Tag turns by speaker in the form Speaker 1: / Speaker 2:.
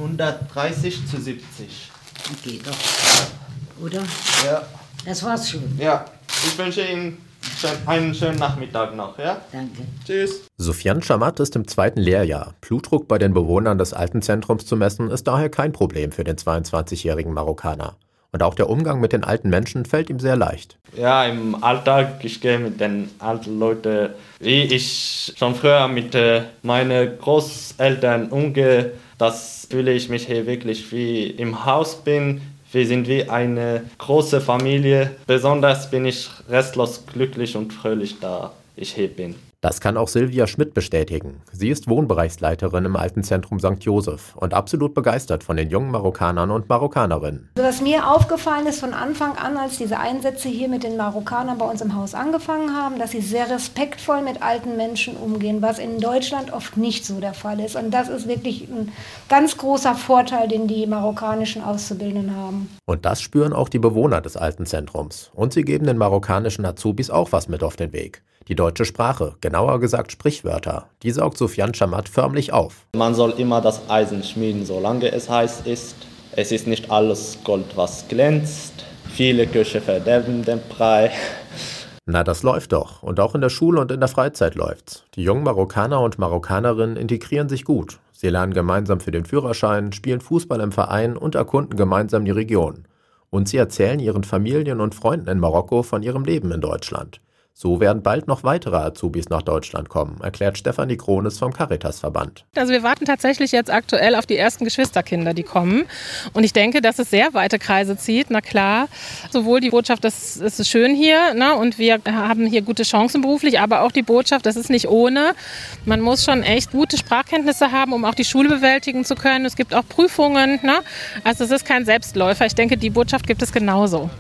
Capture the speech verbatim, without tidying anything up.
Speaker 1: hundertdreißig zu siebzig.
Speaker 2: Geht doch. Oder?
Speaker 1: Ja.
Speaker 2: Das war's schon.
Speaker 1: Ja. Ich wünsche Ihnen einen schönen Nachmittag noch, ja?
Speaker 2: Danke.
Speaker 1: Tschüss.
Speaker 3: Sufyan Chamat ist im zweiten Lehrjahr. Blutdruck bei den Bewohnern des Altenzentrums zu messen, ist daher kein Problem für den zweiundzwanzigjährigen Marokkaner. Und auch der Umgang mit den alten Menschen fällt ihm sehr leicht.
Speaker 1: Ja, im Alltag, ich gehe mit den alten Leuten, wie ich schon früher mit äh, meinen Großeltern umgehe, das fühle ich mich hier wirklich wie im Haus bin. Wir sind wie eine große Familie. Besonders bin ich restlos glücklich und fröhlich, da ich hier bin.
Speaker 3: Das kann auch Silvia Schmidt bestätigen. Sie ist Wohnbereichsleiterin im Altenzentrum Sankt Joseph und absolut begeistert von den jungen Marokkanern und Marokkanerinnen.
Speaker 4: Was mir aufgefallen ist von Anfang an, als diese Einsätze hier mit den Marokkanern bei uns im Haus angefangen haben, dass sie sehr respektvoll mit alten Menschen umgehen, was in Deutschland oft nicht so der Fall ist. Und das ist wirklich ein ganz großer Vorteil, den die marokkanischen Auszubildenden haben.
Speaker 3: Und das spüren auch die Bewohner des Altenzentrums. Und sie geben den marokkanischen Azubis auch was mit auf den Weg. Die deutsche Sprache, genauer gesagt Sprichwörter, die saugt Sufyan Chamat förmlich auf.
Speaker 1: Man soll immer das Eisen schmieden, solange es heiß ist. Es ist nicht alles Gold, was glänzt. Viele Köche verderben den Brei.
Speaker 3: Na, das läuft doch. Und auch in der Schule und in der Freizeit läuft's. Die jungen Marokkaner und Marokkanerinnen integrieren sich gut. Sie lernen gemeinsam für den Führerschein, spielen Fußball im Verein und erkunden gemeinsam die Region. Und sie erzählen ihren Familien und Freunden in Marokko von ihrem Leben in Deutschland. So werden bald noch weitere Azubis nach Deutschland kommen, erklärt Stefanie Krones vom Caritas-Verband.
Speaker 5: Also wir warten tatsächlich jetzt aktuell auf die ersten Geschwisterkinder, die kommen. Und ich denke, dass es sehr weite Kreise zieht. Na klar, sowohl die Botschaft, das ist schön hier, ne, und wir haben hier gute Chancen beruflich, aber auch die Botschaft, das ist nicht ohne. Man muss schon echt gute Sprachkenntnisse haben, um auch die Schule bewältigen zu können. Es gibt auch Prüfungen. Ne? Also es ist kein Selbstläufer. Ich denke, die Botschaft gibt es genauso.